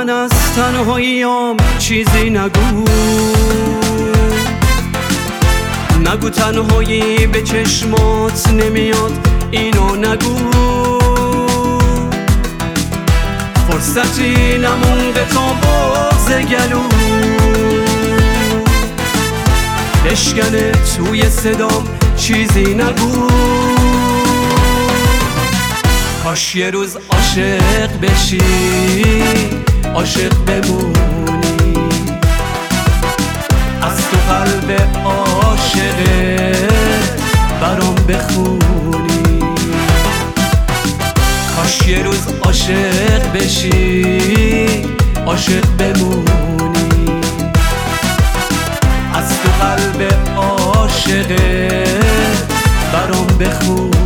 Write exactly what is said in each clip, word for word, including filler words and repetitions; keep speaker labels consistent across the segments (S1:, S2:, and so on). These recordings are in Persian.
S1: من از تنهاییام چیزی نگو، نگو تنهایی به چشمات نمیاد، اینو نگو. فرصتی نمونده تا بغض گلو بشکنه توی صدام، چیزی نگو. کاش یه روز عاشق بشی، عاشق بمونی، از تو قلب عاشقه برام بخونی. کاش یه روز عاشق بشی، عاشق بمونی، از تو قلب عاشقه برام بخونی.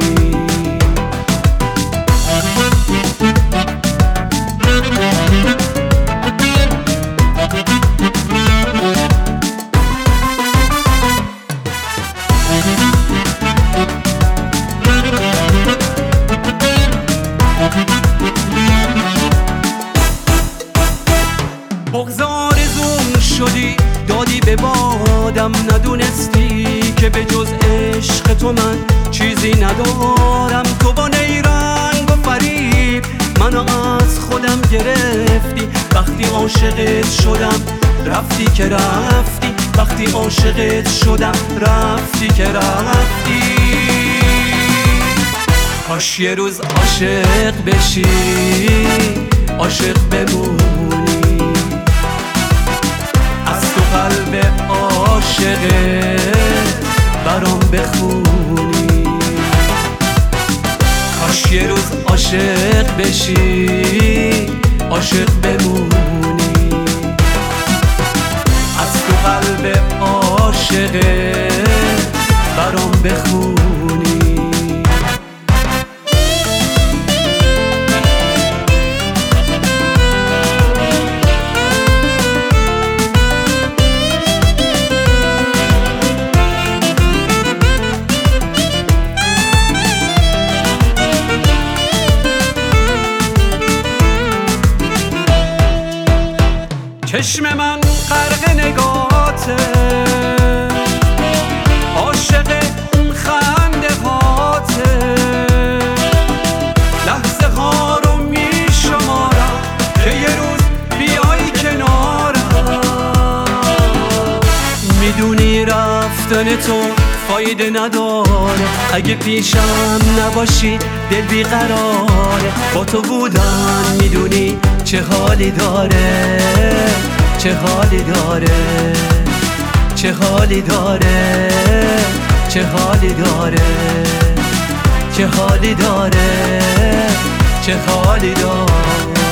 S1: بغض آرزوم شدی دادی به بادم، ندونستی که به جز عشق تو من چیزی ندارم. تو با نیرنگ و فریب منو از خودم گرفتی، وقتی عاشقت شدم رفتی که رفتی، وقتی عاشقت شدم رفتی که رفتی. کاش یه روز عاشق بشی، عاشق بمونی، از تو قلب عاشقه برام بخونی. کاش یه روز عاشق بشی، عاشق بمونی، از تو قلب عاشقه برام بخونی. چشم من غرق نگاهاته، عاشق اون خنده هاته، لحظه ها رو می شمارم که یه روز بیای کنارم. میدونی رفتن تو فایده نداره، اگه پیشم نباشی دل بیقراره. با تو بودن میدونی چه حالی داره، چه حالی داره، چه حالی داره، چه حالی داره، چه حالی داره، چه حالی داره.